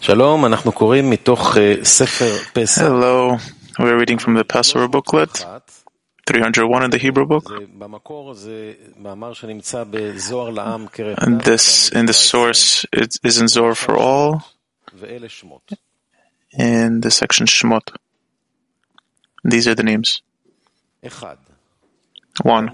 Hello, we're reading from the Passover booklet, 301 in the Hebrew book. And this, in the source, it is in Zohar for all, in the section Shmot. These are the names. 1.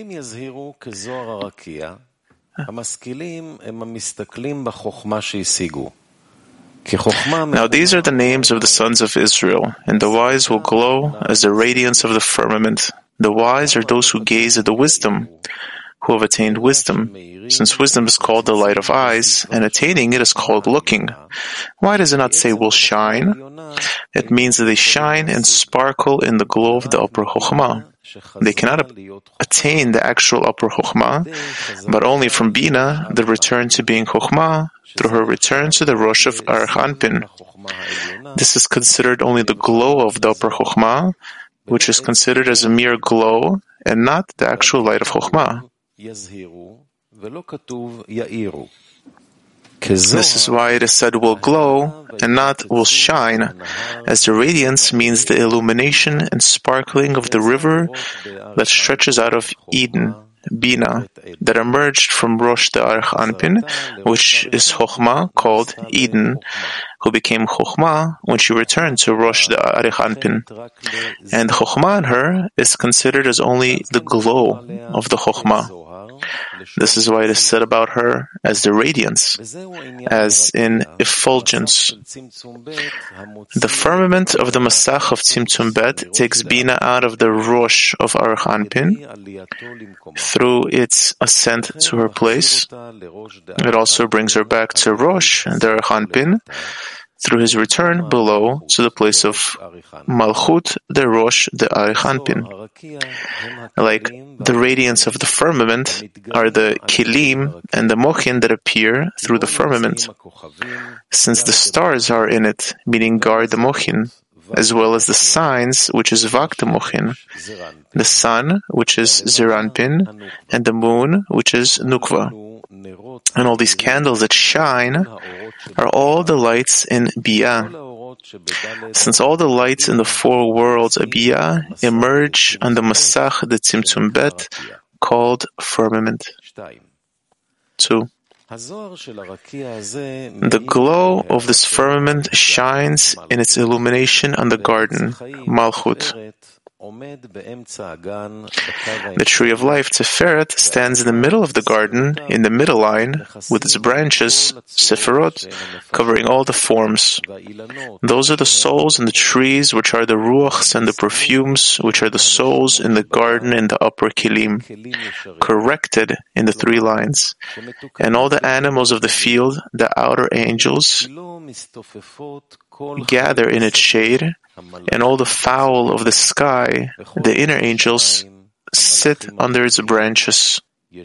Now these are the names of the sons of Israel, and the wise will glow as the radiance of the firmament. The wise are those who gaze at the wisdom, who have attained wisdom, since wisdom is called the light of eyes, and attaining it is called looking. Why does it not say will shine? It means that they shine and sparkle in the glow of the upper Chokhmah. They cannot attain the actual upper Chokhmah, but only from Bina, the return to being Chokhmah, through her return to the Rosh of Arich Anpin. This is considered only the glow of the upper Chokhmah, which is considered as a mere glow, and not the actual light of Chokhmah. This is why it is said will glow and not will shine, as the radiance means the illumination and sparkling of the river that stretches out of Eden, Bina, that emerged from Rosh the Arich Anpin, which is Chokhmah, called Eden, who became Chokhmah when she returned to Rosh the Arich Anpin. And Chokhmah in her is considered as only the glow of the Chokhmah. This is why it is said about her as the radiance, as in effulgence. The firmament of the Masach of Tzimtzum Bet takes Bina out of the Rosh of Arich Anpin through its ascent to her place. It also brings her back to Rosh, the Arich Anpin, through his return below to the place of Malchut, the Rosh, the Arich Anpin. Like the radiance of the firmament are the Kilim and the Mochin that appear through the firmament, since the stars are in it, meaning guard the Mochin, as well as the signs, which is Vak the Mochin, the sun, which is Zeir Anpin, and the moon, which is Nukva. And all these candles that shine are all the lights in Biyah. Since all the lights in the four worlds of Biyah emerge on the Masach, the Tzimtzum Bet, called firmament. 2. The glow of this firmament shines in its illumination on the garden, Malchut. The tree of life, Tiferet, stands in the middle of the garden, in the middle line, with its branches, Sephirot, covering all the forms. Those are the souls in the trees, which are the ruachs, and the perfumes, which are the souls in the garden in the upper Kilim, corrected in the three lines. And all the animals of the field, the outer angels, gather in its shade, and all the fowl of the sky, the inner angels, sit under its branches. 3.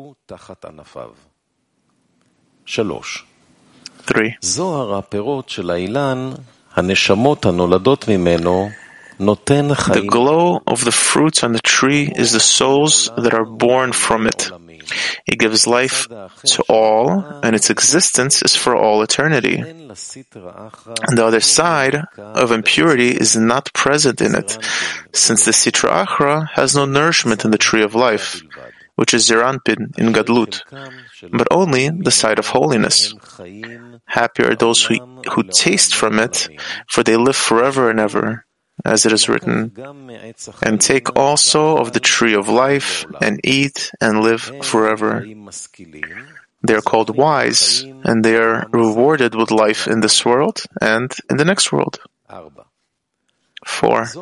The glow of the fruits on the tree is the souls that are born from it. It gives life to all, and its existence is for all eternity. And the other side of impurity is not present in it, since the Sitra Achra has no nourishment in the tree of life, which is Zeir Anpin in Gadlut, but only the side of holiness. Happy are those who taste from it, for they live forever and ever. As it is written, and take also of the tree of life, and eat and live forever. They are called wise, and they are rewarded with life in this world and in the next world. 4.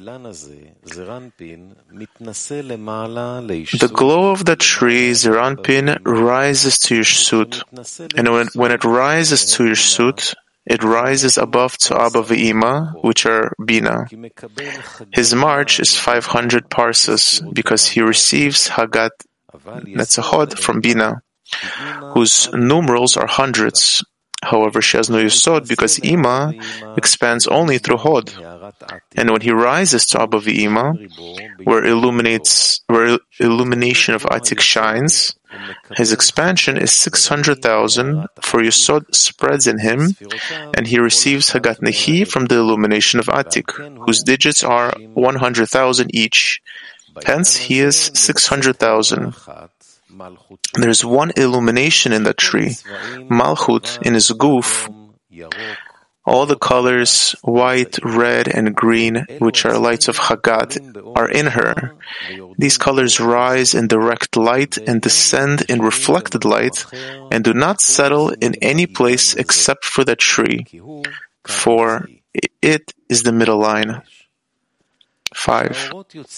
The glow of the tree, Zeir Anpin, rises to Yeshut, and when it rises to Yeshut, it rises above to Abba Ve'ima, which are Bina. His march is 500 parsas, because he receives Hagat Netzachot from Bina, whose numerals are hundreds. However, she has no Yesod because Ima expands only through Hod. And when he rises to Abba V'Ima, where illumination of Atik shines, his expansion is 600,000, for Yesod spreads in him, and he receives Hagat Nehi from the illumination of Atik, whose digits are 100,000 each. Hence, he is 600,000. There's one illumination in that tree, Malchut, in his goof. All the colors, white, red, and green, which are lights of Hagat, are in her. These colors rise in direct light and descend in reflected light, and do not settle in any place except for the tree, for it is the middle line. 5.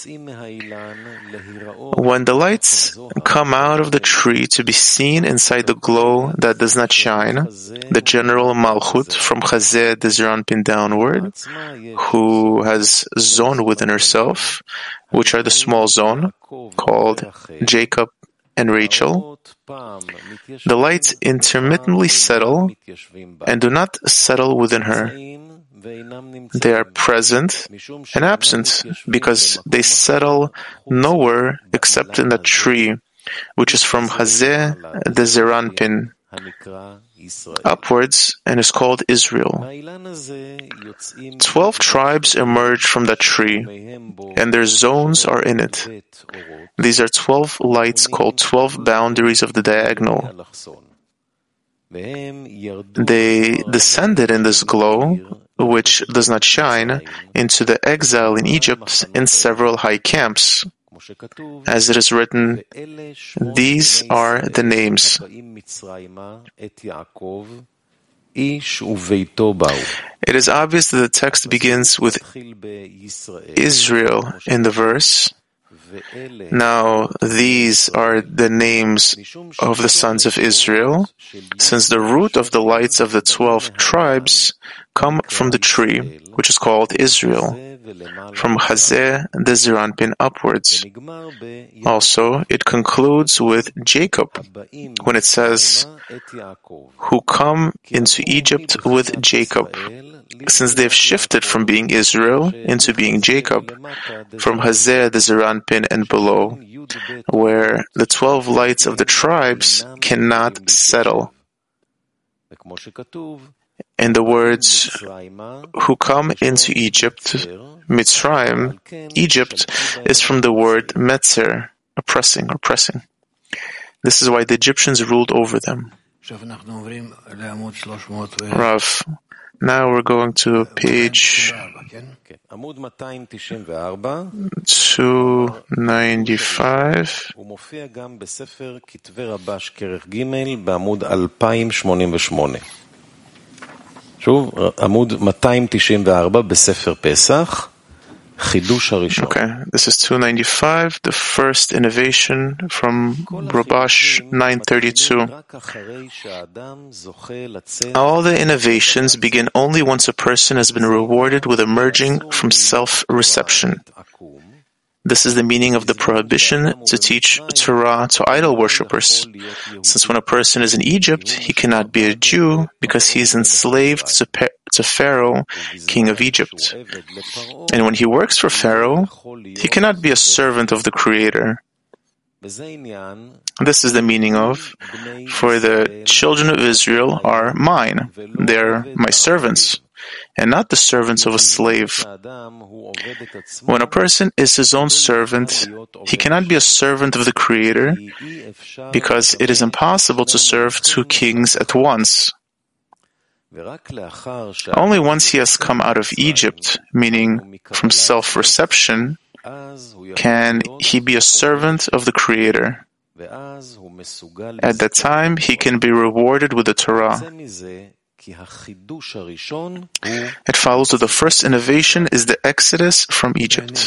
When the lights come out of the tree to be seen inside the glow that does not shine, the general Malchut from Chazeh de Zeranpin downward, who has zone within herself, which are the small zone, called Jacob and Rachel, the lights intermittently settle and do not settle within her. They are present and absent because they settle nowhere except in that tree, which is from Chazeh de Zeranpin upwards and is called Israel. 12 tribes emerge from that tree, and their zones are in it. These are 12 lights called 12 boundaries of the diagonal. They descended in this glow, which does not shine, into the exile in Egypt in several high camps. As it is written, these are the names. It is obvious that the text begins with Israel in the verse. Now, these are the names of the sons of Israel, since the root of the lights of the 12 tribes come from the tree, which is called Israel, from Chazeh de Zeranpin upwards. Also, it concludes with Jacob, when it says, who come into Egypt with Jacob, since they have shifted from being Israel into being Jacob, from Chazeh de Zeranpin and below, where the 12 lights of the tribes cannot settle. In the words, who come into Egypt, Mitzrayim, Egypt, is from the word Metzer, oppressing or pressing. This is why the Egyptians ruled over them. Rav, now we're going to page 295. שוב, עמוד 294 בספר פסח, חידוש הראשון. Okay, this is 295, the first innovation from Rabash 932. All the innovations begin only once a person has been rewarded with emerging from self-reception. This is the meaning of the prohibition to teach Torah to idol worshippers, since when a person is in Egypt, he cannot be a Jew because he is enslaved to Pharaoh, king of Egypt. And when he works for Pharaoh, he cannot be a servant of the Creator. This is the meaning of, for the children of Israel are mine, they are my servants, and not the servants of a slave. When a person is his own servant, he cannot be a servant of the Creator, because it is impossible to serve two kings at once. Only once he has come out of Egypt, meaning from self-reception, can he be a servant of the Creator. At that time, he can be rewarded with the Torah. It follows that the first innovation is the exodus from Egypt.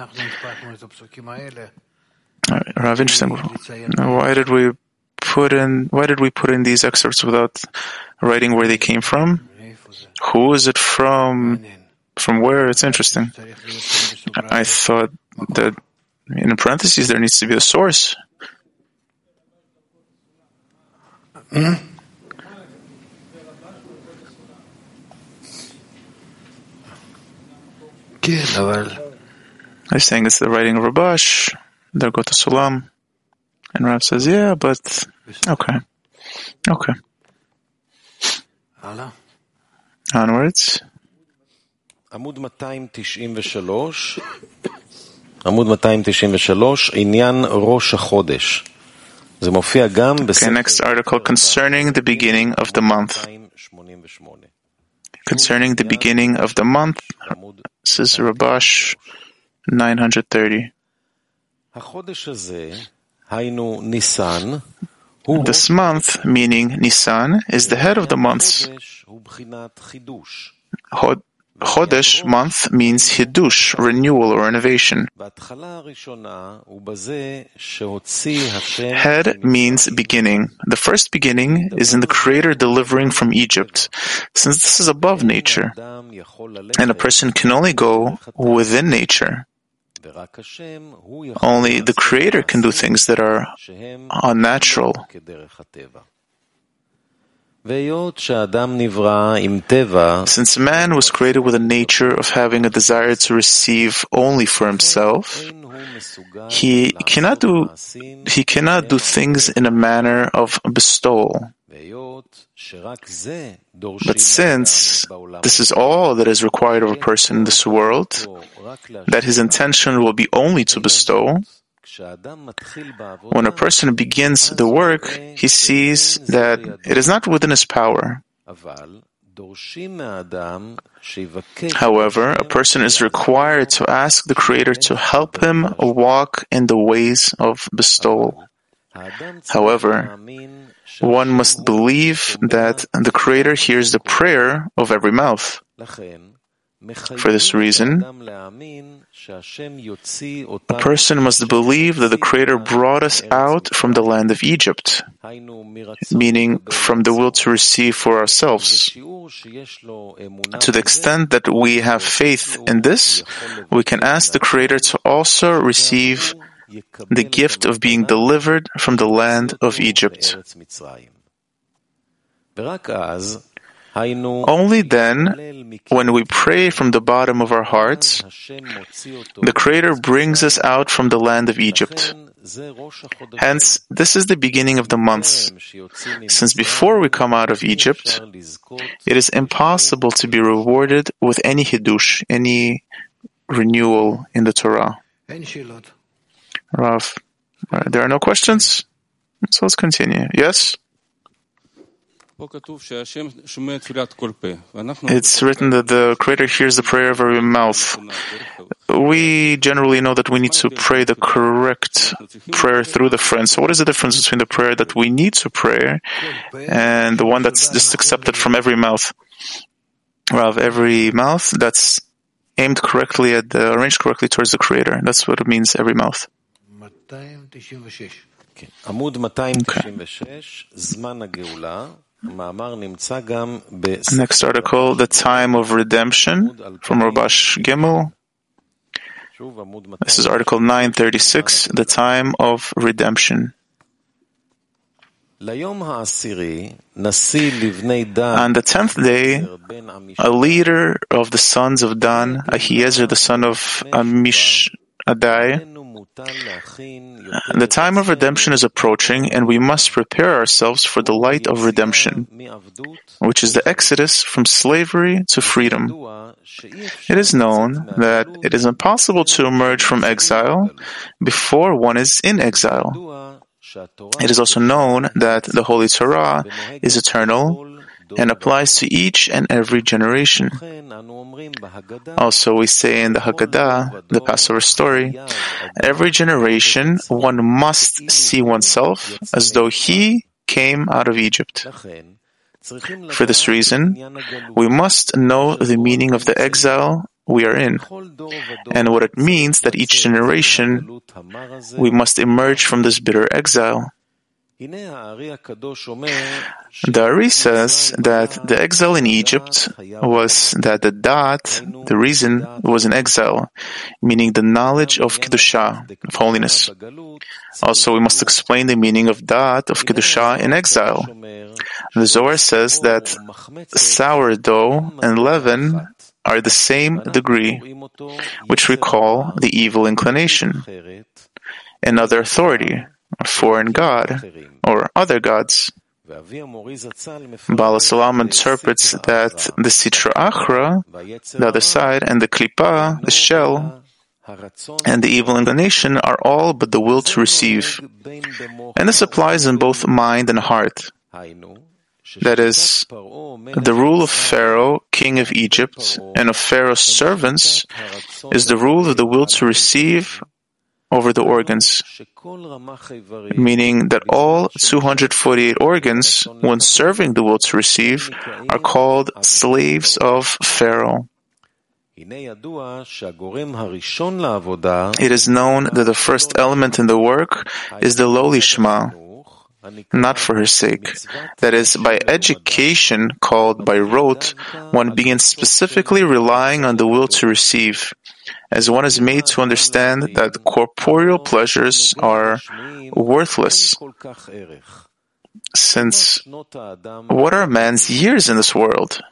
Rav, interesting. Why did we put in these excerpts without writing where they came from? Who is it from? From where? It's interesting. I thought that in parentheses there needs to be a source. They're saying it's the writing of Rabash. They'll go to Sulam. And Rav says, yeah, but okay. Onwards. עמוד 293, עניין ראש החודש. זה מופיע גם Okay, next article concerning the beginning of the month. Concerning the beginning of the month, this is Rabash 930. החודש הזה, היינו ניסן, This month, meaning Nisan, is the head of the months. Chodesh month means Hidush, renewal or innovation. Head means beginning. The first beginning is in the Creator delivering from Egypt, since this is above nature, and a person can only go within nature. Only the Creator can do things that are unnatural. Since man was created with a nature of having a desire to receive only for himself, he cannot do things in a manner of bestowal. But since this is all that is required of a person in this world, that his intention will be only to bestow, when a person begins the work, he sees that it is not within his power. However, a person is required to ask the Creator to help him walk in the ways of bestowal. However, one must believe that the Creator hears the prayer of every mouth. For this reason, a person must believe that the Creator brought us out from the land of Egypt, meaning from the will to receive for ourselves. To the extent that we have faith in this, we can ask the Creator to also receive the gift of being delivered from the land of Egypt. Only then, when we pray from the bottom of our hearts, the Creator brings us out from the land of Egypt. Hence, this is the beginning of the months. Since before we come out of Egypt, it is impossible to be rewarded with any hidush, any renewal in the Torah. Rav, there are no questions? So let's continue. Yes? It's written that the Creator hears the prayer of every mouth. We generally know that we need to pray the correct prayer through the friend. So what is the difference between the prayer that we need to pray and the one that's just accepted from every mouth? Rav, every mouth that's aimed correctly arranged correctly towards the Creator. That's what it means, every mouth. עמוד 296, זמן הגאולה. Next article, the time of redemption, from Rabash Gimel. This is article 936, the time of redemption. On the 10th day, a leader of the sons of Dan, Ahiezer, the son of Amishadai, the time of redemption is approaching, and we must prepare ourselves for the light of redemption, which is the exodus from slavery to freedom. It is known that it is impossible to emerge from exile before one is in exile. It is also known that the Holy Torah is eternal and applies to each and every generation. Also, we say in the Haggadah, the Passover story, every generation one must see oneself as though he came out of Egypt. For this reason, we must know the meaning of the exile we are in, and what it means that each generation we must emerge from this bitter exile. The Ari says that the exile in Egypt was that the dot, the reason, was in exile, meaning the knowledge of Kedusha, of holiness. Also, we must explain the meaning of dot, of Kedusha, in exile. The Zohar says that sourdough and leaven are the same degree, which we call the evil inclination, another authority, a foreign god, or other gods. Baal Salam interprets that the Sitra Achra, the other side, and the Klippa, the shell, and the evil inclination are all but the will to receive. And this applies in both mind and heart. That is, the rule of Pharaoh, king of Egypt, and of Pharaoh's servants is the rule of the will to receive over the organs, meaning that all 248 organs, when serving the will to receive, are called slaves of Pharaoh. It is known that the first element in the work is the lowly Shema, not for her sake. That is, by education, called by rote, one begins specifically relying on the will to receive, as one is made to understand that corporeal pleasures are worthless. Since what are man's years in this world?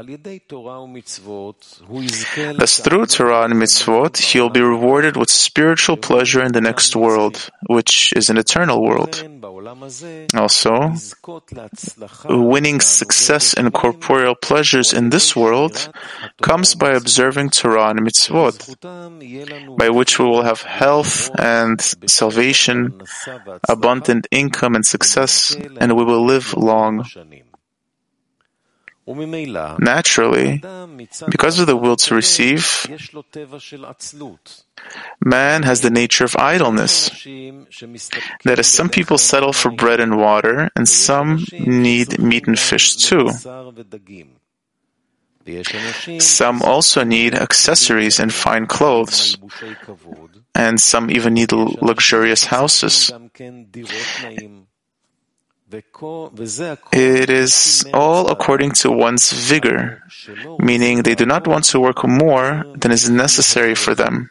Thus, through Torah and mitzvot, he will be rewarded with spiritual pleasure in the next world, which is an eternal world. Also, winning success in corporeal pleasures in this world comes by observing Torah and mitzvot, by which we will have health and salvation, abundant income and success, and we will live long. Naturally, because of the will to receive, man has the nature of idleness. That is, some people settle for bread and water, and some need meat and fish too. Some also need accessories and fine clothes, and some even need luxurious houses. It is all according to one's vigor, meaning they do not want to work more than is necessary for them.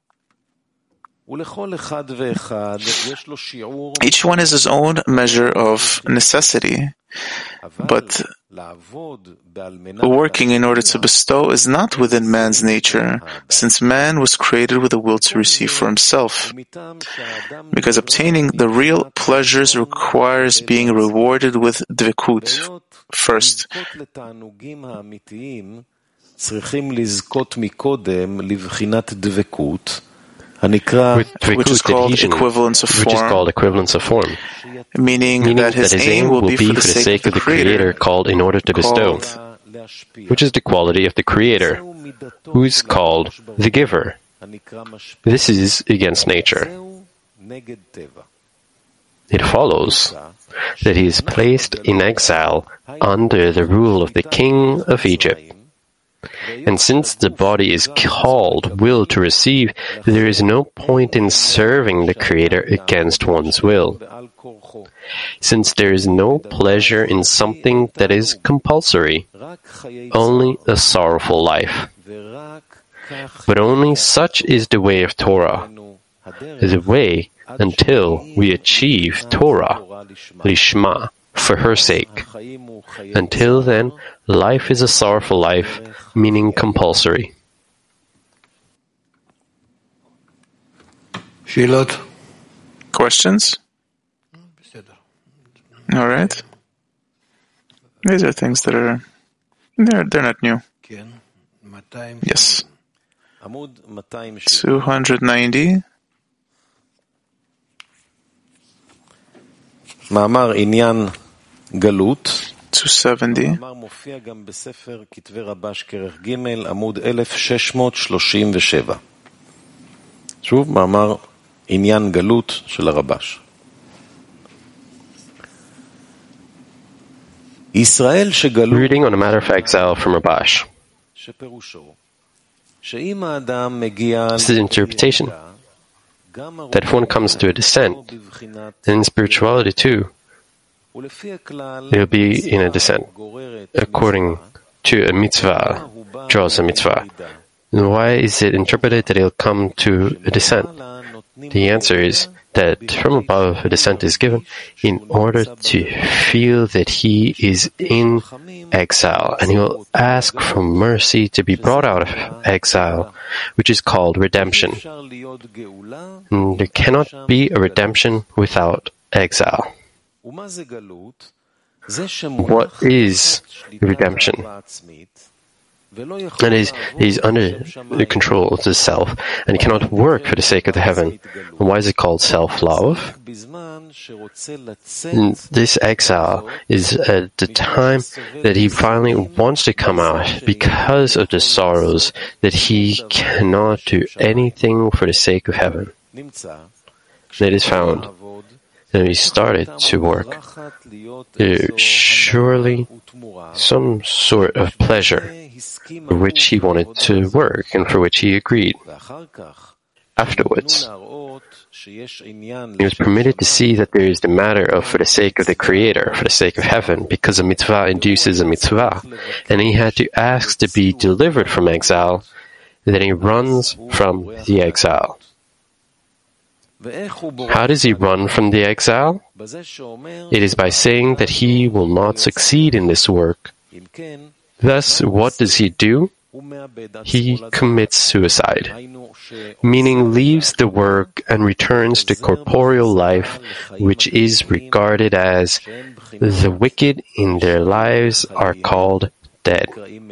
Each one has his own measure of necessity, but working in order to bestow is not within man's nature, since man was created with a will to receive for himself. Because obtaining the real pleasures requires being rewarded with dvekut first. Which is called equivalence of form, meaning that his aim will be for the sake of the Creator, called in order to bestow, which is the quality of the Creator, who is called the Giver. This is against nature. It follows that he is placed in exile under the rule of the king of Egypt. And since the body is called will to receive, there is no point in serving the Creator against one's will. Since there is no pleasure in something that is compulsory, only a sorrowful life. But only such is the way of Torah, the way until we achieve Torah, Lishma, for her sake. Until then, life is a sorrowful life, meaning compulsory. Questions? All right. These are things that are they're not new. Yes. 290. מאמר עניין גלות. 270. המאמר מופיע גם בספר כתבי רבש כרך ג' עמוד 1637. שוב, מאמר עניין גלות של הרבש. ישראל שגלות. Reading on a matter of exile from Rabash. שפירושו שאם האדם מגיע. This is interpretation. That if one comes to a descent, and in spirituality too, He'll be in a descent. According to a mitzvah, draws a mitzvah. And why is it interpreted that he'll come to a descent? The answer is that from above a descent is given in order to feel that he is in exile, and he will ask for mercy to be brought out of exile, which is called redemption. And there cannot be a redemption without exile. What is redemption? And he's under the control of the self, and he cannot work for the sake of the heaven. And why is it called self-love? This exile is at the time that he finally wants to come out because of the sorrows that he cannot do anything for the sake of heaven. It is found that he started to work. Surely some sort of pleasure for which he wanted to work and for which he agreed. Afterwards, he was permitted to see that there is the matter of for the sake of the Creator, for the sake of heaven, because a mitzvah induces a mitzvah, and he had to ask to be delivered from exile, then he runs from the exile. How does he run from the exile? It is by saying that he will not succeed in this work. Thus, what does he do? He commits suicide, meaning leaves the work and returns to corporeal life, which is regarded as the wicked in their lives are called dead.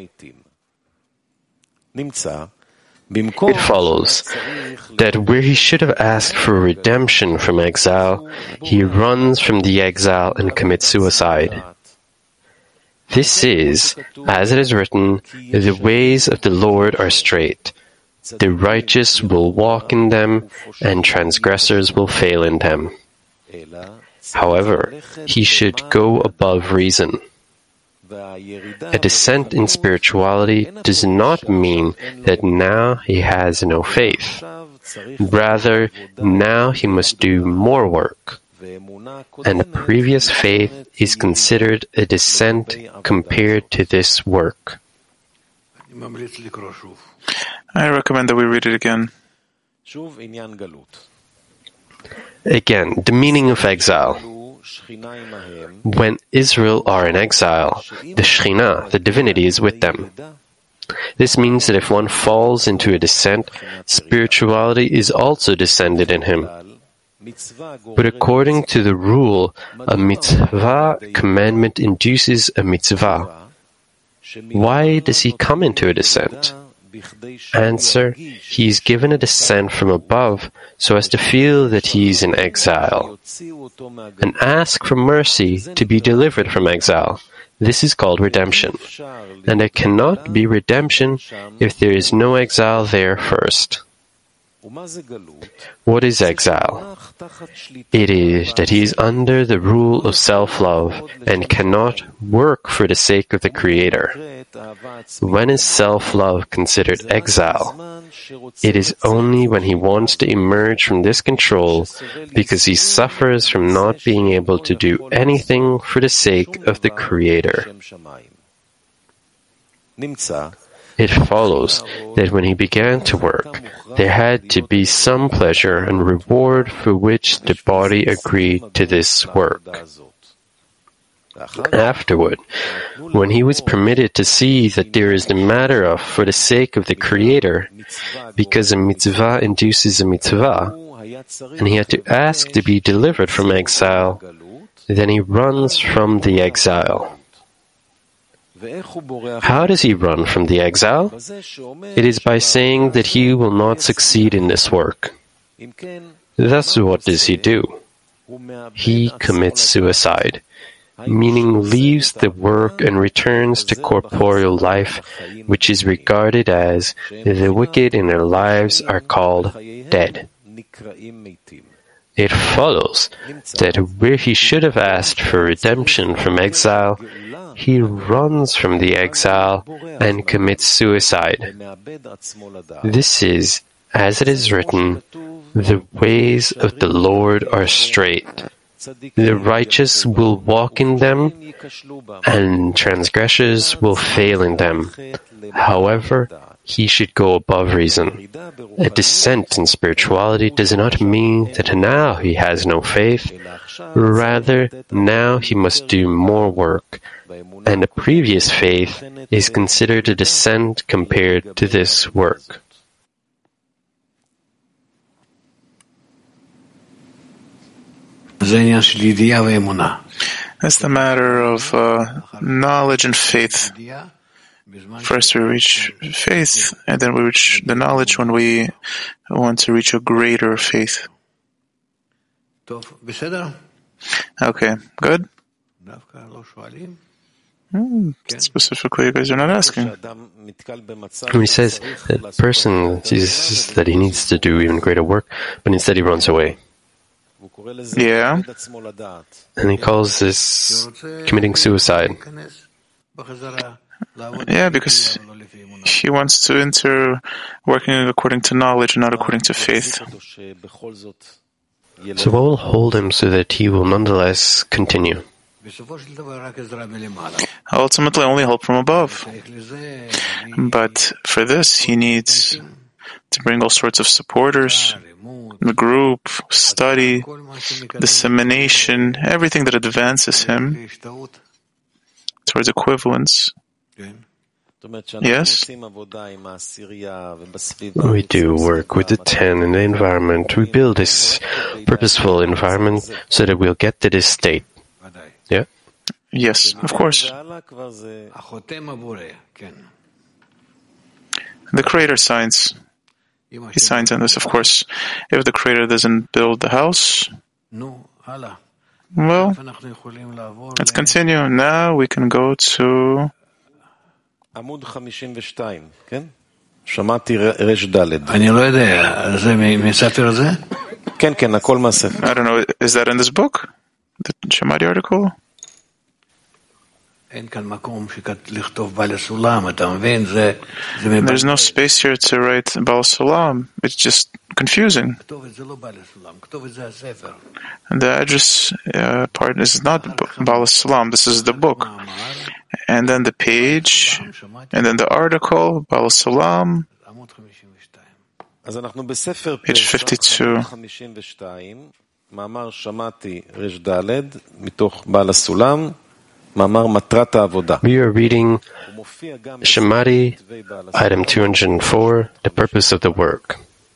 It follows that where he should have asked for redemption from exile, he runs from the exile and commits suicide. This is, as it is written, the ways of the Lord are straight. The righteous will walk in them, and transgressors will fail in them. However, he should go above reason. A descent in spirituality does not mean that now he has no faith. Rather, now he must do more work. And the previous faith is considered a descent compared to this work. I recommend that we read it again. Again, the meaning of exile. When Israel are in exile, the Shekhinah, the divinity, is with them. This means that if one falls into a descent, spirituality is also descended in him. But according to the rule, a mitzvah commandment induces a mitzvah. Why does he come into a descent? Answer: he is given a descent from above so as to feel that he is in exile, and ask for mercy to be delivered from exile. This is called redemption, and there cannot be redemption if there is no exile there first. What is exile? It is that he is under the rule of self-love and cannot work for the sake of the Creator. When is self-love considered exile? It is only when he wants to emerge from this control because he suffers from not being able to do anything for the sake of the Creator. It follows that when he began to work, there had to be some pleasure and reward for which the body agreed to this work. Afterward, when he was permitted to see that there is the matter of for the sake of the Creator, because a mitzvah induces a mitzvah, and he had to ask to be delivered from exile, then he runs from the exile. How does he run from the exile? It is by saying that he will not succeed in this work. Thus, what does he do? He commits suicide, meaning leaves the work and returns to corporeal life, which is regarded as the wicked in their lives are called dead. It follows that where he should have asked for redemption from exile, he runs from the exile and commits suicide. This is, as it is written, the ways of the Lord are straight. The righteous will walk in them, and transgressors will fail in them. However, he should go above reason. A descent in spirituality does not mean that now he has no faith. Rather, now he must do more work, and a previous faith is considered a descent compared to this work. That's the matter of knowledge and faith. First we reach faith, and then we reach the knowledge when we want to reach a greater faith. Okay, good. Specifically, you guys are not asking. He says that person sees that he needs to do even greater work, but instead he runs away. Yeah. And he calls this committing suicide. Yeah, because he wants to enter working according to knowledge and not according to faith. So what will hold him so that he will nonetheless continue? Ultimately, only help from above. But for this, he needs to bring all sorts of supporters, the group, study, dissemination, everything that advances him towards equivalence. Yes? We do work with the 10 in the environment. We build this purposeful environment so that we'll get to this state. Yeah? Yes, of course. The Creator signs. He signs on this, of course. If the Creator doesn't build the house, well, let's continue. Now we can go to עמוד 52, כן? שמעתי רש ד'. אני לא יודע, זה מספר הזה? כן, כן, הכל מהספר. I don't know, is that in this book? The Shemati article? אין כאן מקום לכתוב בעל הסולם, אתה מבין? There's no space here to write Baal Sulam. It's just confusing. כתובת זה לא בעל הסולם, כתובת זה הספר. And the address part is not Baal Sulam, this is the book. And then the page, and then the article, Baal Sulam, אז אנחנו בספר page 52. 52, מאמר שמעתי רש ד' מתוך בעל הסולם, מאמר מטרת העבודה. We are reading Shemati, item 204, the purpose of the work.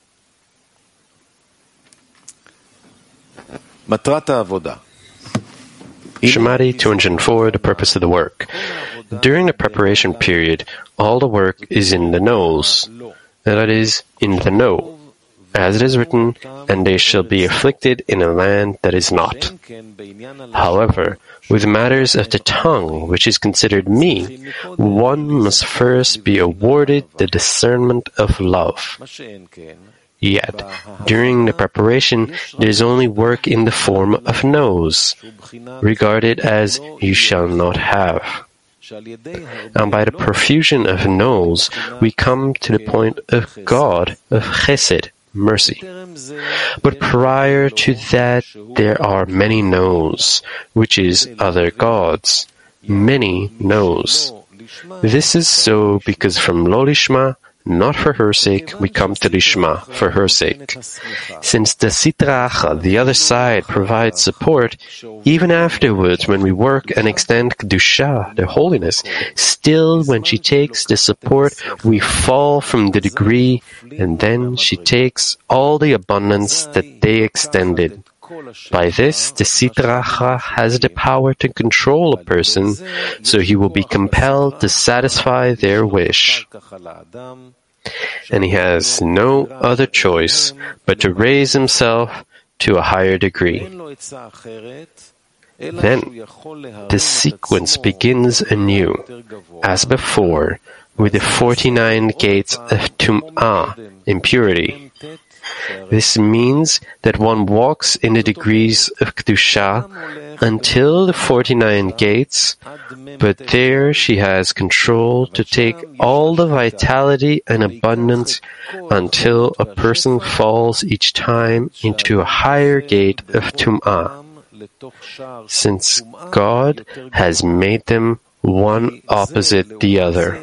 מטרת העבודה. Shemati 204, the purpose of the work. During the preparation period, all the work is in the nose, that is, in the know, as it is written, and they shall be afflicted in a land that is not. However, with matters of the tongue, which is considered me, one must first be awarded the discernment of love. Yet, during the preparation, there is only work in the form of nose, regarded as you shall not have. And by the profusion of nose, we come to the point of God, of chesed, mercy. But prior to that, there are many no's, which is other gods. Many no's. This is so because from lo lishma, not for her sake, we come to lishma, for her sake. Since the sitra achra, the other side, provides support, even afterwards when we work and extend kedusha, the holiness, still when she takes the support, we fall from the degree, and then she takes all the abundance that they extended. By this, the sitra achra has the power to control a person, so he will be compelled to satisfy their wish. And he has no other choice but to raise himself to a higher degree. Then, the sequence begins anew, as before, with the 49 gates of tum'ah, impurity. This means that one walks in the degrees of Kedusha until the 49 gates, but there she has control to take all the vitality and abundance until a person falls each time into a higher gate of Tum'ah, since God has made them one opposite the other.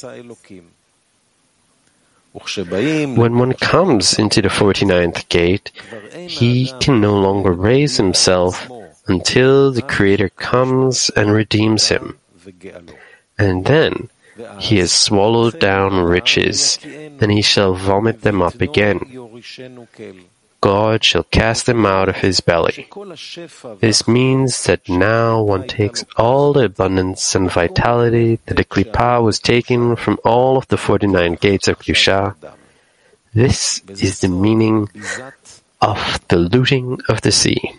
When one comes into the 49th gate, he can no longer raise himself until the Creator comes and redeems him. And then he has swallowed down riches, and he shall vomit them up again. God shall cast them out of his belly. This means that now one takes all the abundance and vitality that the Klippa was taking from all of the 49 gates of Kedusha. This is the meaning of the looting of the sea.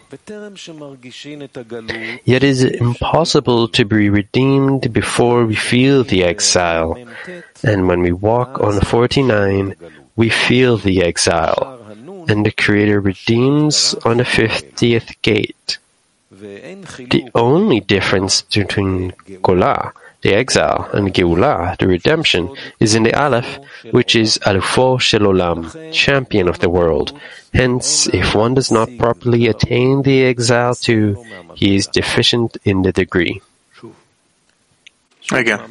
Yet it is impossible to be redeemed before we feel the exile, and when we walk on 49, we feel the exile, and the Creator redeems on the 50th gate. The only difference between Golah, the exile, and Geulah, the redemption, is in the Aleph, which is Alufo Shel Olam, champion of the world. Hence, if one does not properly attain the exile too, he is deficient in the degree. Again,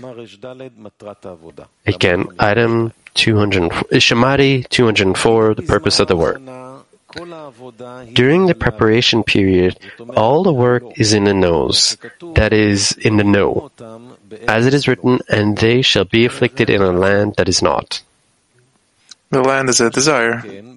item 204, 204, the purpose of the work. During the preparation period, all the work is in the nose, that is, in the know, as it is written, and they shall be afflicted in a land that is not. The land is a desire.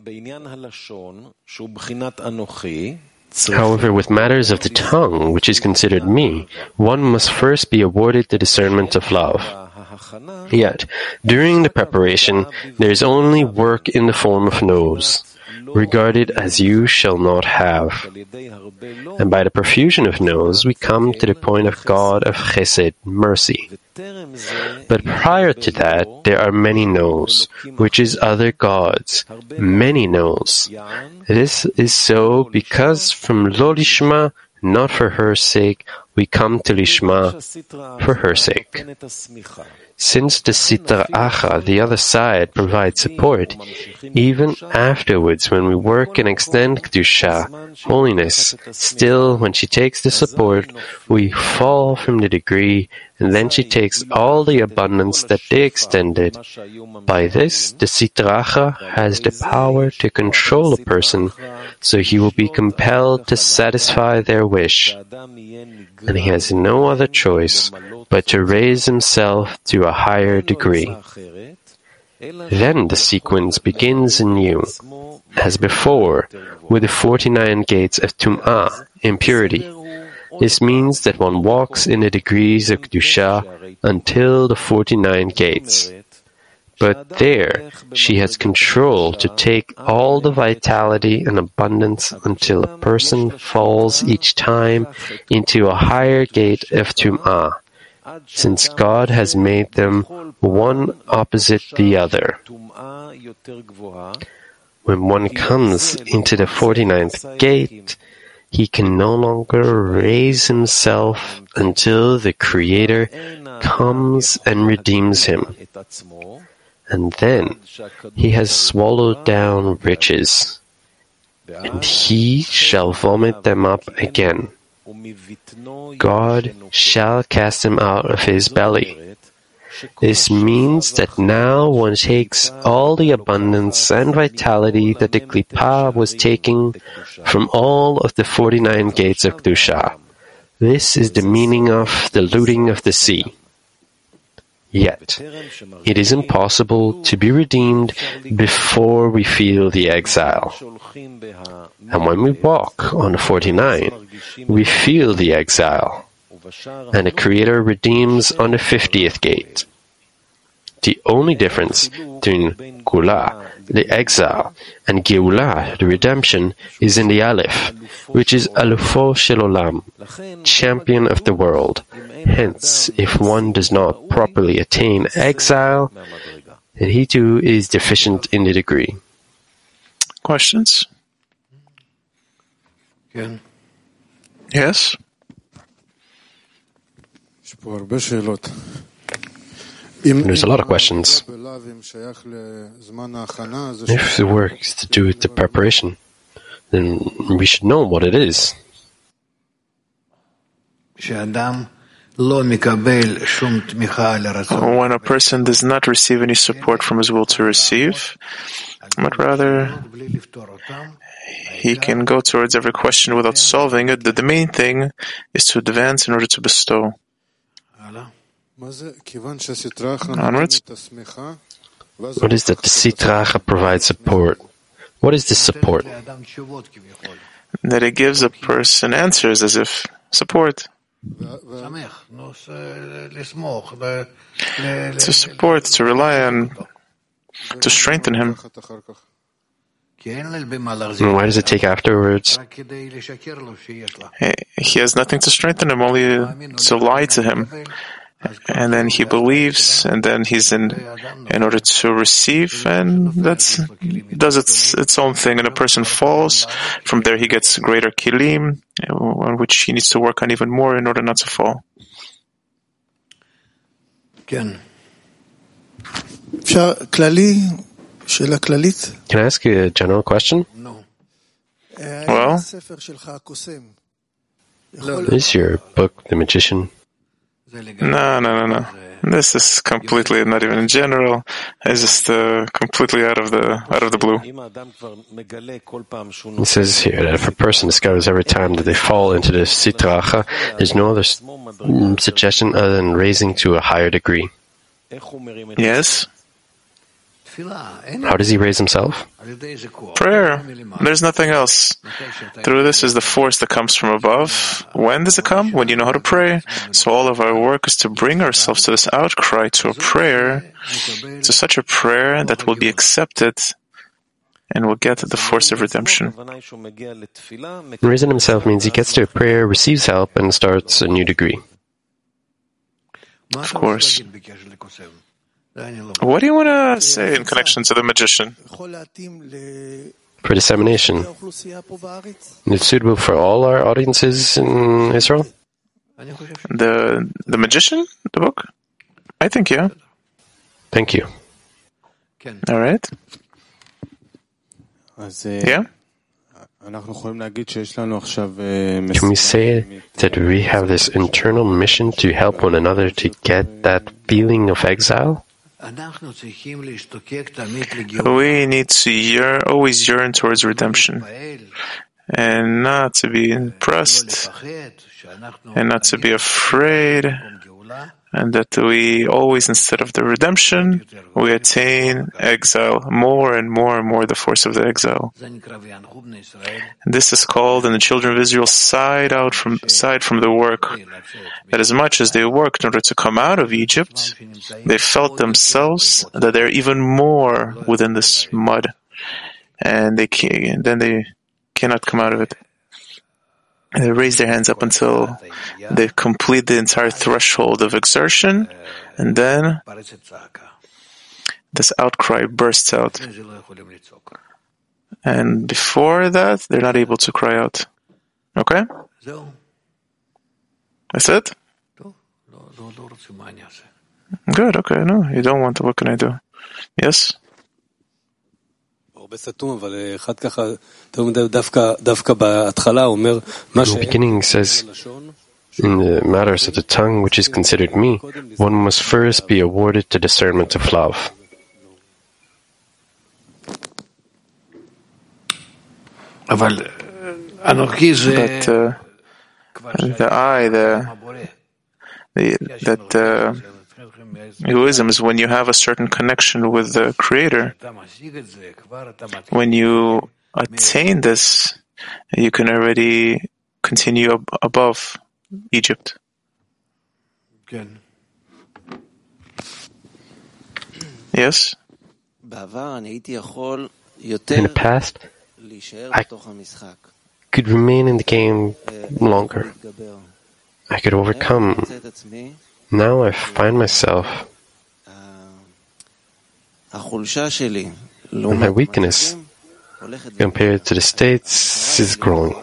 However, with matters of the tongue, which is considered me, one must first be awarded the discernment of love. Yet, during the preparation, there is only work in the form of nose, regarded as you shall not have. And by the profusion of nose, we come to the point of God of chesed, mercy. But prior to that, there are many no's, which is other gods, many no's. This is so because from lo lishma, not for her sake, we come to lishma, for her sake. Since the Sitra Acha, the other side, provides support, even afterwards when we work and extend Kedusha, holiness, still when she takes the support, we fall from the degree, and then she takes all the abundance that they extended. By this, the Sitra Acha has the power to control a person, so he will be compelled to satisfy their wish, and he has no other choice but to raise himself to a higher degree. Then the sequence begins anew, as before, with the 49 gates of Tum'ah, impurity. This means that one walks in the degrees of Kedusha until the 49 gates. But there, she has control to take all the vitality and abundance until a person falls each time into a higher gate of Tum'ah, since God has made them one opposite the other. When one comes into the 49th gate, he can no longer raise himself until the Creator comes and redeems him. And then he has swallowed down riches, and he shall vomit them up again. God shall cast them out of his belly. This means that now one takes all the abundance and vitality that the Klippa was taking from all of the 49 gates of Kedusha. This is the meaning of the looting of the sea. Yet, it is impossible to be redeemed before we feel the exile. And when we walk on the 49, we feel the exile, and the Creator redeems on the 50th gate. The only difference between Golah, the exile, and Geulah, the redemption, is in the Aleph, which is Alufo Shel Olam, champion of the world. Hence, if one does not properly attain exile, then he too is deficient in the degree. Questions? Yes? There's a lot of questions. If the work is to do with the preparation, then we should know what it is. When a person does not receive any support from his will to receive, but rather he can go towards every question without solving it, that the main thing is to advance in order to bestow. Onwards. What is that? The Sitracha provides support. What is this support? That it gives a person answers as if support. To support, to rely on, to strengthen him. And why does it take afterwards? He has nothing to strengthen him, only to lie to him. And then he believes, and then he's in order to receive, and does its own thing. And a person falls. From there, he gets greater kilim, on which he needs to work on even more in order not to fall. Can I ask you a general question? Well, Is your book, The Magician? No. This is completely not even in general. It's just completely out of the blue. It says here that if a person discovers every time that they fall into the Sitracha, there's no other suggestion other than raising to a higher degree. Yes. How does he raise himself? Prayer. There's nothing else. Through this is the force that comes from above. When does it come? When you know how to pray. So all of our work is to bring ourselves to this outcry, to a prayer, to such a prayer that will be accepted and will get the force of redemption. Raising himself means he gets to a prayer, receives help, and starts a new degree. Of course. What do you want to say in connection to the magician? For dissemination. It's suitable for all our audiences in Israel? The magician? The book? I think, yeah. Thank you. All right. Yeah? Can we say that we have this internal mission to help one another to get that feeling of exile? We need to always yearn towards redemption and not to be impressed and not to be afraid, and that we always, instead of the redemption, we attain exile, more and more and more the force of the exile. And this is called in the children of Israel side from the work. That as much as they worked in order to come out of Egypt, they felt themselves that they're even more within this mud, and they cannot come out of it. And they raise their hands up until they complete the entire threshold of exertion, and then this outcry bursts out. And before that, they're not able to cry out. Okay? That's it? Good, okay. No, you don't want to. What can I do? Yes? In the beginning, it says, in the matters of the tongue, which is considered me, one must first be awarded the discernment of love. But egoism is when you have a certain connection with the Creator. When you attain this, you can already continue above Egypt. Yes? In the past, I could remain in the game longer. I could overcome. Now I find myself, my weakness compared to the States is growing.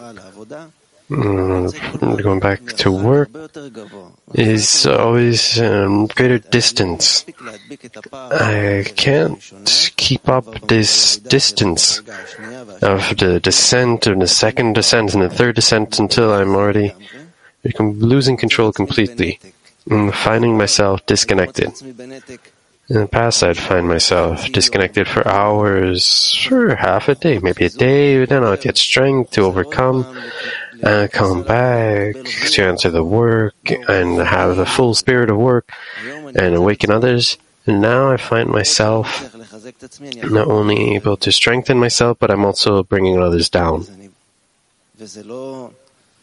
Going back to work is always greater distance. I can't keep up this distance of the descent and the second descent and the third descent until I'm already losing control completely, and finding myself disconnected. In the past, I'd find myself disconnected for hours, for half a day, maybe a day, then I'd get strength to overcome, and come back to answer the work, and have the full spirit of work, and awaken others. And now I find myself not only able to strengthen myself, but I'm also bringing others down. And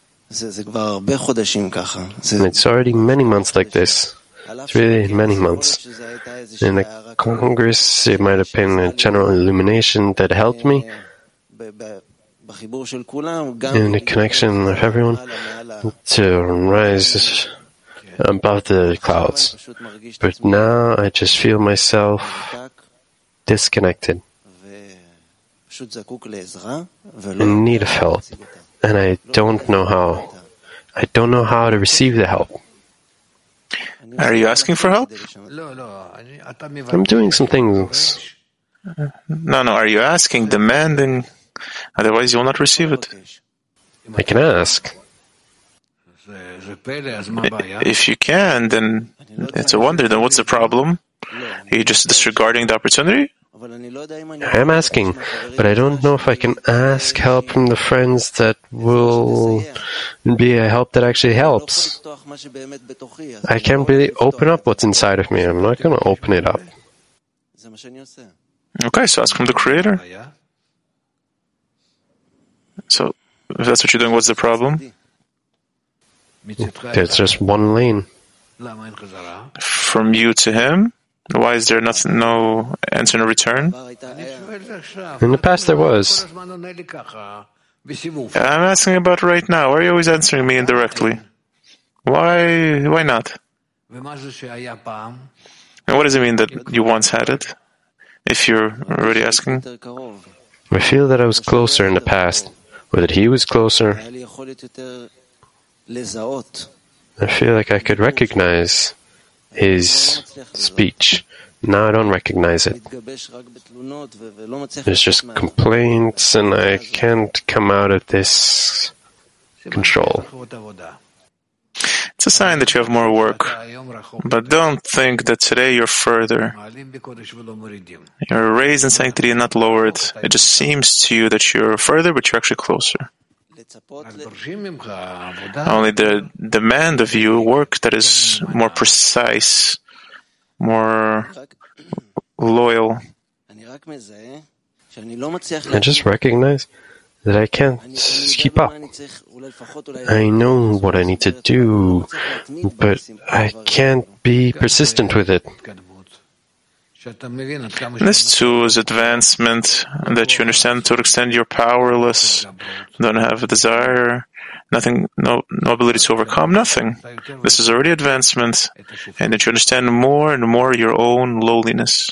it's already many months like this. It's really many months. In the Congress, it might have been a general illumination that helped me in the connection of everyone to rise above the clouds. But now I just feel myself disconnected, in need of help, and I don't know how. I don't know how to receive the help. Are you asking for help? I'm doing some things. No, are you asking, demanding? Otherwise you will not receive it. I can ask. If you can, then it's a wonder. Then what's the problem? Are you just disregarding the opportunity? I am asking, but I don't know if I can ask help from the friends that will be a help that actually helps. I can't really open up what's inside of me. I'm not going to open it up. Okay, so ask from the Creator. So, if that's what you're doing, what's the problem? There's just one lane. From you to Him? Why is there no answer in return? In the past there was. I'm asking about right now. Why are you always answering me indirectly? Why not? And what does it mean that you once had it? If you're already asking? I feel that I was closer in the past, or that he was closer. I feel like I could recognize his speech. Now I don't recognize it. There's just complaints, and I can't come out of this control. It's a sign that you have more work. But don't think that today you're further. You're raised in sanctity and not lowered. It just seems to you that you're further, but you're actually closer. Only the demand of you work that is more precise, more loyal. I just recognize that I can't keep up. I know what I need to do, but I can't be persistent with it. This too is advancement, that you understand to what extent you're powerless, don't have a desire, nothing, no ability to overcome, nothing. This is already advancement, and that you understand more and more your own lowliness.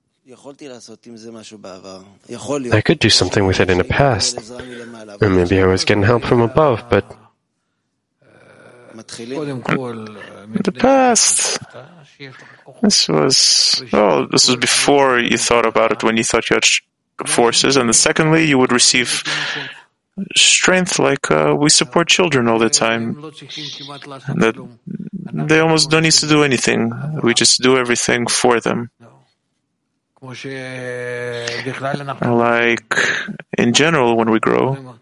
I could do something with it in the past, and maybe I was getting help from above, but in the past, this was before you thought about it, when you thought you had forces, and then secondly, you would receive strength like we support children all the time, that they almost don't need to do anything. We just do everything for them. Like, in general, when we grow,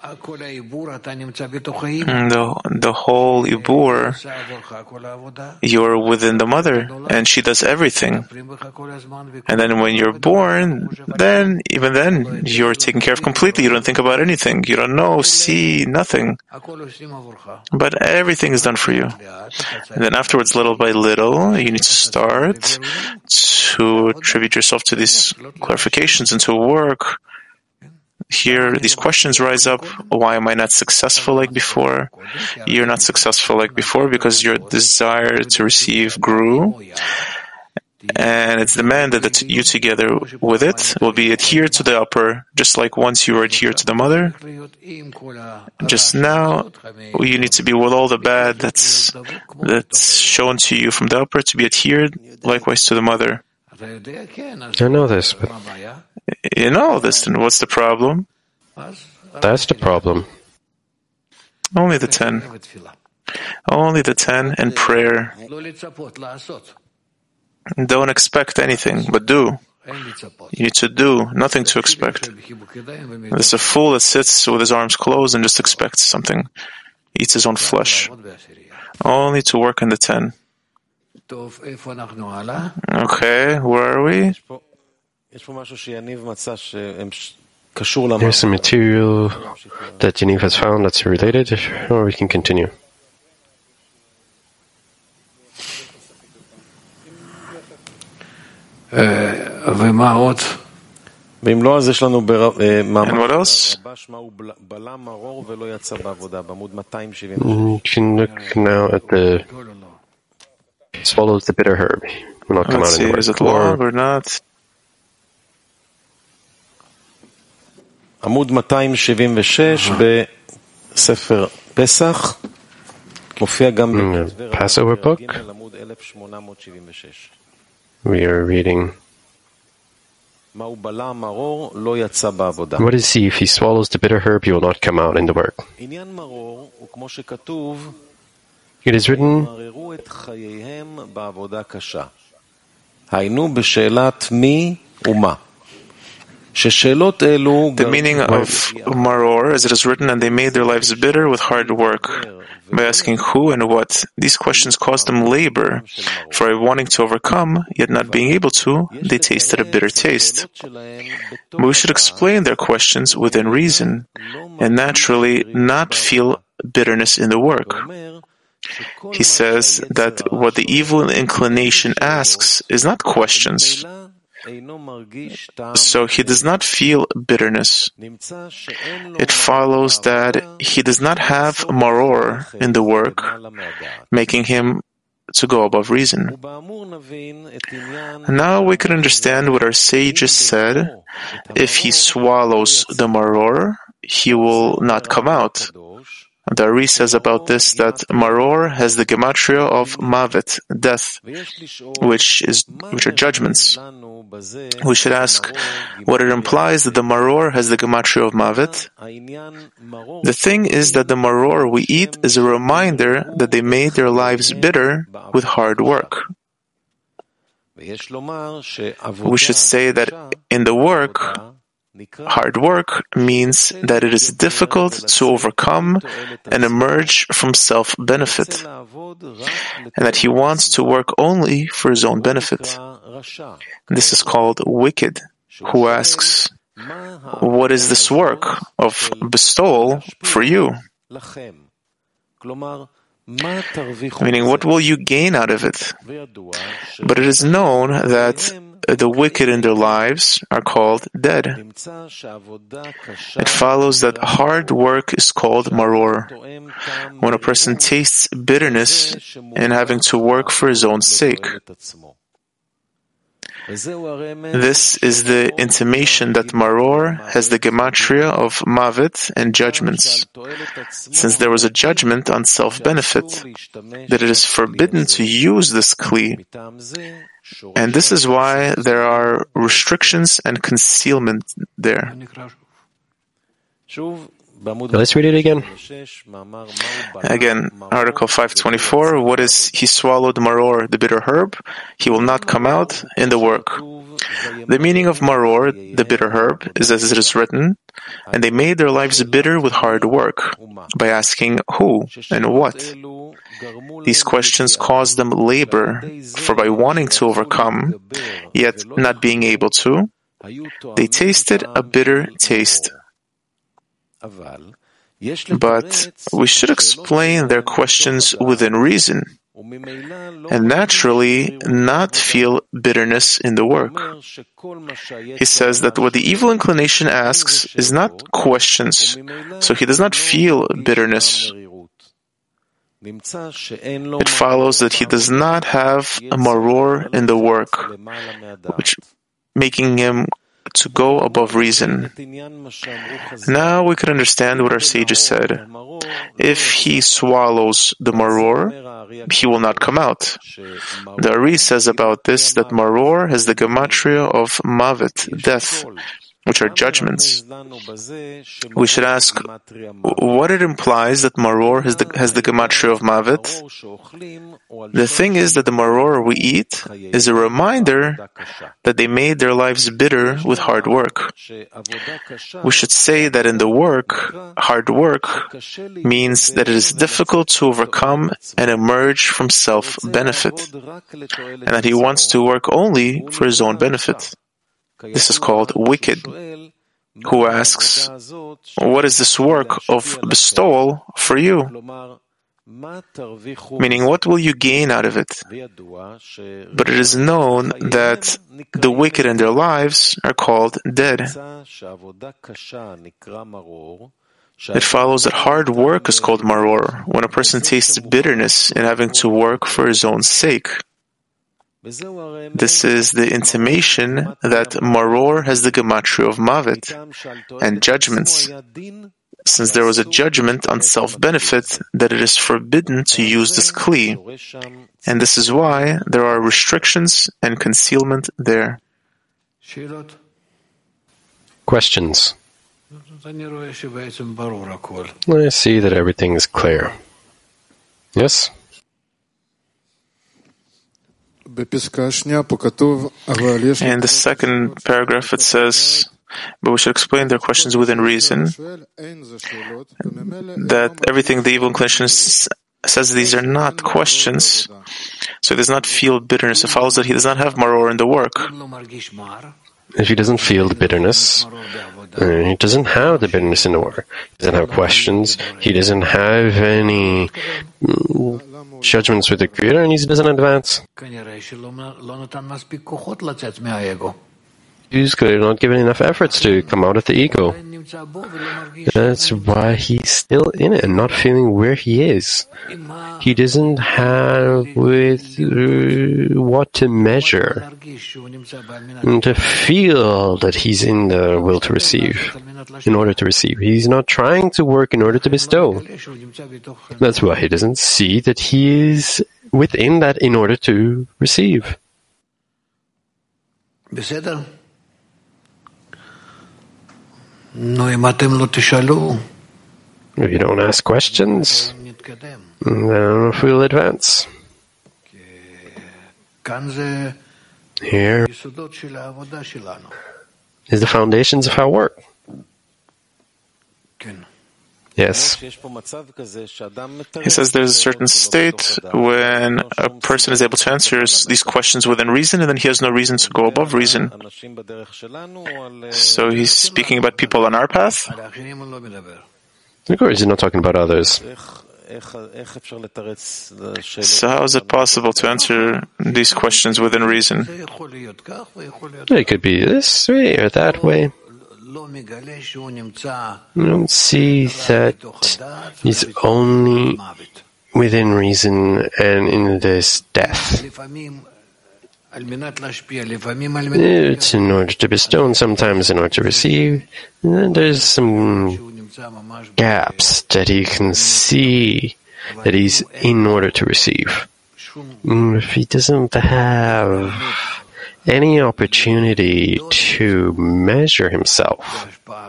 the whole Ibur, you're within the mother, and she does everything. And then when you're born, even then, you're taken care of completely. You don't think about anything. You don't know, see, nothing. But everything is done for you. And then afterwards, little by little, you need to start to attribute yourself to these clarifications and to work. Here, these questions rise up. Why am I not successful like before? You're not successful like before because your desire to receive grew, and it's demanded that you together with it will be adhered to the upper, just like once you were adhered to the mother. Just now, you need to be with all the bad that's shown to you from the upper to be adhered likewise to the mother. I know this, but you know this, then what's the problem? That's the problem. Only the 10. Only the 10 and prayer. Don't expect anything, but do. You need to do, nothing to expect. There's a fool that sits with his arms closed and just expects something. Eats his own flesh. Only to work in the 10. Okay, where are we? There's some material that Yaniv has found that's related, or we can continue. And what else? You can look now at the swallows the bitter herb. Will not come Let's out see, in the is it long or not? עמוד 276 בספר פסח, מופיע גם Passover book. עמוד 1876. We are reading. מהו בלע מרור לא יצא בעבודה. What is he? If he swallows the bitter herb, he will not come out in the work. עניין מרור הוא כמו שכתוב, It is written, מררו את חייהם בעבודה קשה. היינו בשאלת מי ומה. The meaning of maror, as it is written, and they made their lives bitter with hard work, by asking who and what. These questions caused them labor, for by wanting to overcome, yet not being able to, they tasted a bitter taste. But we should explain their questions within reason, and naturally not feel bitterness in the work. He says that what the evil inclination asks is not questions, so he does not feel bitterness. It follows that he does not have maror in the work, making him to go above reason. Now we can understand what our sages said. If he swallows the maror, he will not come out. The Ari says about this that maror has the gematria of mavet, death, which are judgments. We should ask what it implies that the maror has the gematria of mavet. The thing is that the maror we eat is a reminder that they made their lives bitter with hard work. We should say that in the work, hard work means that it is difficult to overcome and emerge from self-benefit, and that he wants to work only for his own benefit. This is called wicked, who asks, what is this work of bestowal for you? Meaning, what will you gain out of it? But it is known that the wicked in their lives are called dead. It follows that hard work is called maror, when a person tastes bitterness in having to work for his own sake. This is the intimation that maror has the gematria of mavet and judgments, since there was a judgment on self-benefit, that it is forbidden to use this kli, and this is why there are restrictions and concealment there. let's read it again. Again, Article 524, what is he swallowed maror, the bitter herb? He will not come out in the work. The meaning of maror, the bitter herb, is as it is written, and they made their lives bitter with hard work, by asking who and what. These questions caused them labor, for by wanting to overcome, yet not being able to, they tasted a bitter taste. But we should explain their questions within reason, and naturally not feel bitterness in the work. He says that what the evil inclination asks is not questions, so he does not feel bitterness. It follows that he does not have a maror in the work, which making him to go above reason. Now we can understand what our sages said. If he swallows the maror, he will not come out. The Ari says about this that maror has the gematria of mavet, death, which are judgments, we should ask what it implies that maror has the gematria of Mavet. The thing is that the maror we eat is a reminder that they made their lives bitter with hard work. We should say that in the work, hard work means that it is difficult to overcome and emerge from self-benefit, and that he wants to work only for his own benefit. This is called wicked, who asks, what is this work of bestowal for you? Meaning, what will you gain out of it? But it is known that the wicked in their lives are called dead. It follows that hard work is called maror, when a person tastes bitterness in having to work for his own sake. This is the intimation that maror has the gematria of Mavet and judgments, since there was a judgment on self-benefit that it is forbidden to use this kli, and this is why there are restrictions and concealment there. Questions? I see that everything is clear. Yes? In the second paragraph it says, but we should explain their questions within reason, that everything the evil inclination says these are not questions, so he does not feel bitterness. It follows that he does not have maror in the work. If he doesn't feel the bitterness, he doesn't have the bitterness in the work. He doesn't have questions. He doesn't have any judgments with the Creator, and he doesn't advance. He's clearly not given enough efforts to come out of the ego. That's why he's still in it and not feeling where he is. He doesn't have with what to measure and to feel that he's in the will to receive, in order to receive. He's not trying to work in order to bestow. That's why he doesn't see that he is within that in order to receive. If you don't ask questions, then we'll advance. Here is the foundations of our work. Yes. He says there's a certain state when a person is able to answer these questions within reason, and then he has no reason to go above reason. So he's speaking about people on our path? Of course, he's not talking about others. So how is it possible to answer these questions within reason? It could be this way or that way. You don't see that he's only within reason and in this death. It's in order to bestow and sometimes in order to receive. And then there's some gaps that he can see that he's in order to receive. If he doesn't have any opportunity to measure himself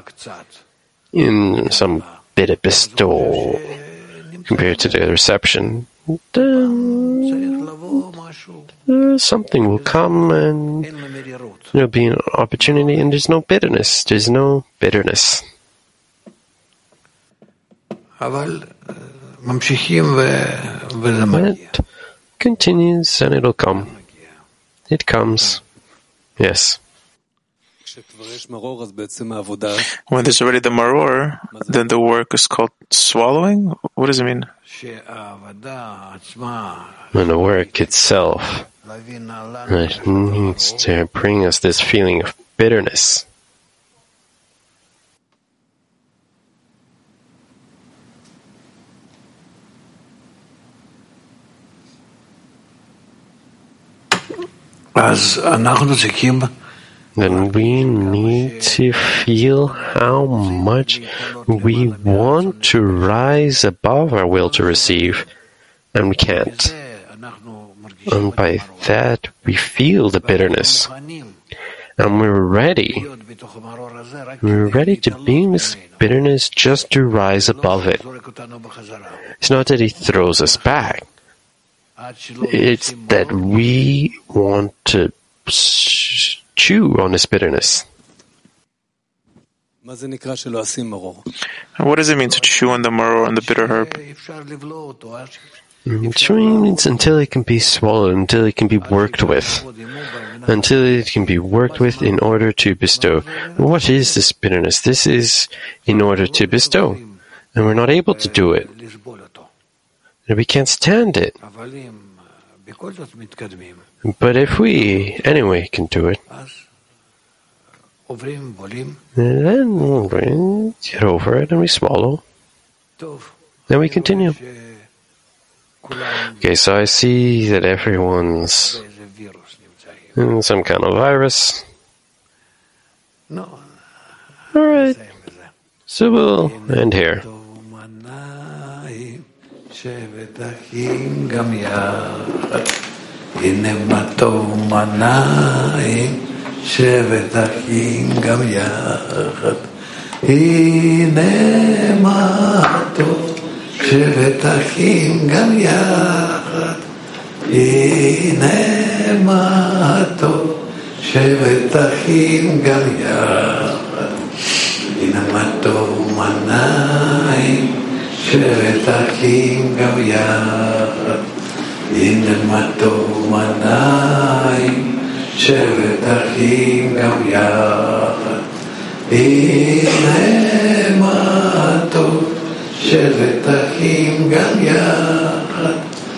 in some bit of bestowal compared to the reception, then something will come and there'll be an opportunity, and there's no bitterness. There's no bitterness. It continues and it'll come. It comes. Yes. When there's already the maror, then the work is called swallowing? What does it mean? When the work itself, it needs to bring us this feeling of bitterness. Then we need to feel how much we want to rise above our will to receive, and we can't. And by that, we feel the bitterness. And we're ready. We're ready to be in this bitterness just to rise above it. It's not that he throws us back. It's that we want to chew on this bitterness. What does it mean to chew on the maror and the bitter herb? Chewing means until it can be swallowed, until it can be worked with. Until it can be worked with in order to bestow. What is this bitterness? This is in order to bestow. And we're not able to do it. And we can't stand it. But if we, anyway, can do it, then we'll get over it and we swallow. Then we continue. Okay, so I see that everyone's in some kind of virus. Alright, so we'll end here. שבת אחים גם יחד, הנה מה טוב, שבת אחים גם יחד, הנה מה טוב, שבת אחים גם יחד, הנה מה טוב מנעים, שבת אחים גם יחד, הנה מה טוב מנעים, שבת אחים גם יחד, הנה מה טוב, שבת אחים גם יחד,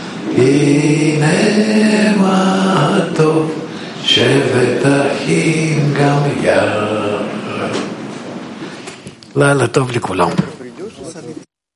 הנה מה טוב, שבת אחים גם יחד. לילה טוב לכולם.